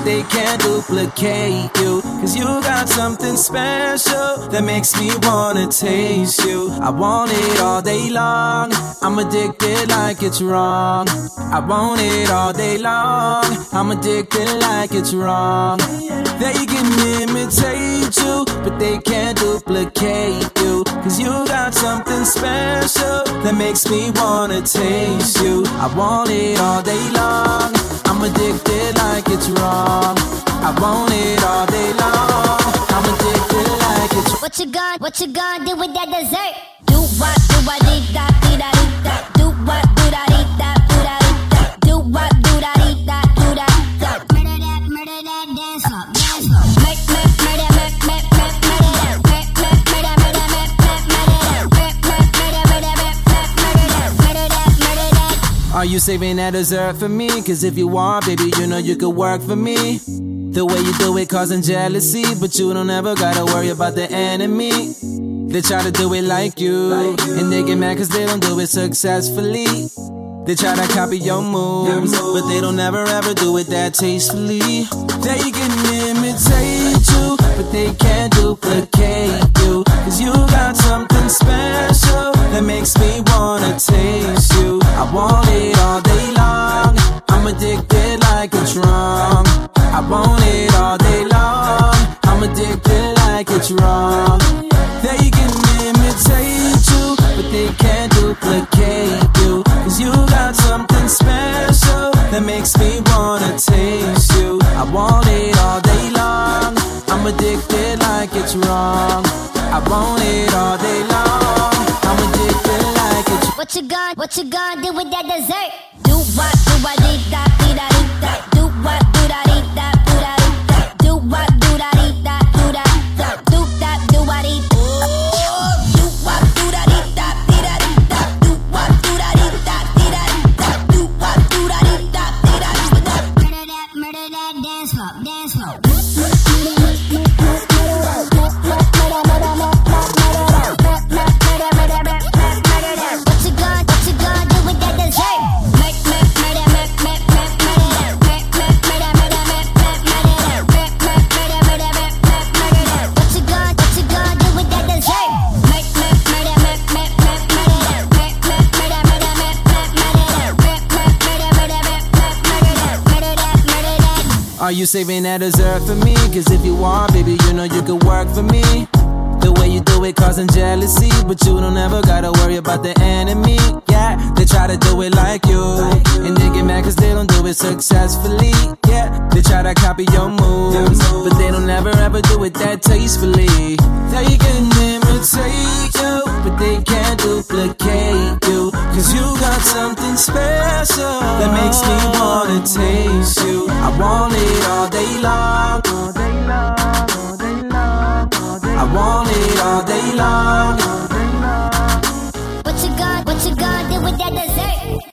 but they can't duplicate you. Cause you got something special that makes me wanna taste you. I want it all day long, I'm addicted like it's wrong. I want it all day long, I'm addicted like it's wrong. They can imitate you, but they can't duplicate you. Cause you got something special that makes me wanna taste you. I want it all day long, I'm addicted like it's wrong. I want it all day long, I'm addicted like it's wrong. What you gonna do with that dessert? Do what, dee da, dee da, dee da. Do what, do da, dee da, do da, dee da. Do what, do da, dee da, do da, dee da. Murder that, dance up, dance up. Murder that, Are you saving that dessert for me? Cause if you are, baby, you know you could work for me. The way you do it causing jealousy, but you don't ever gotta worry about the enemy. They try to do it like you, and they get mad cause they don't do it successfully. They try to copy your moves, but they don't ever ever do it that tastefully. They can imitate you, but they can't duplicate you. Cause you got something special that makes me wanna taste you. I want it all day long, I'm addicted like it's wrong. I want it all day long, I'm addicted like it's wrong. They can imitate you, but they can't duplicate you. Cause you got something special that makes me wanna taste you. I want it all day long, I'm addicted like it's wrong. I want it all day long, I'm addicted like it's wrong. What you gonna do with that dessert? Do what, dee da, dee da, dee da. Do what, do da, dee da, do da, dee da. Do what, do da, dee da, do da, dee da. Do that, do what, dee da. Do what, do da, dee da, dee da, dee da. Do what, do da, dee da, dee da, dee da. Do what, do da, dee da, dee da, dee da. Murder that, dance up, dance up. Are you saving that dessert for me? Cause if you are, baby, you know you could work for me. The way you do it causing jealousy, but you don't ever gotta worry about the enemy. Yeah, they try to do it like you, and they get mad cause they don't do it successfully. Yeah, they try to copy your moves, but they don't ever ever do it that tastefully. They can imitate you, but they can't duplicate you. Cause you got something special that makes me wanna taste you. I want it all day long, all day long, all day long, all day long. I want it all day long. What you gonna do with that dessert?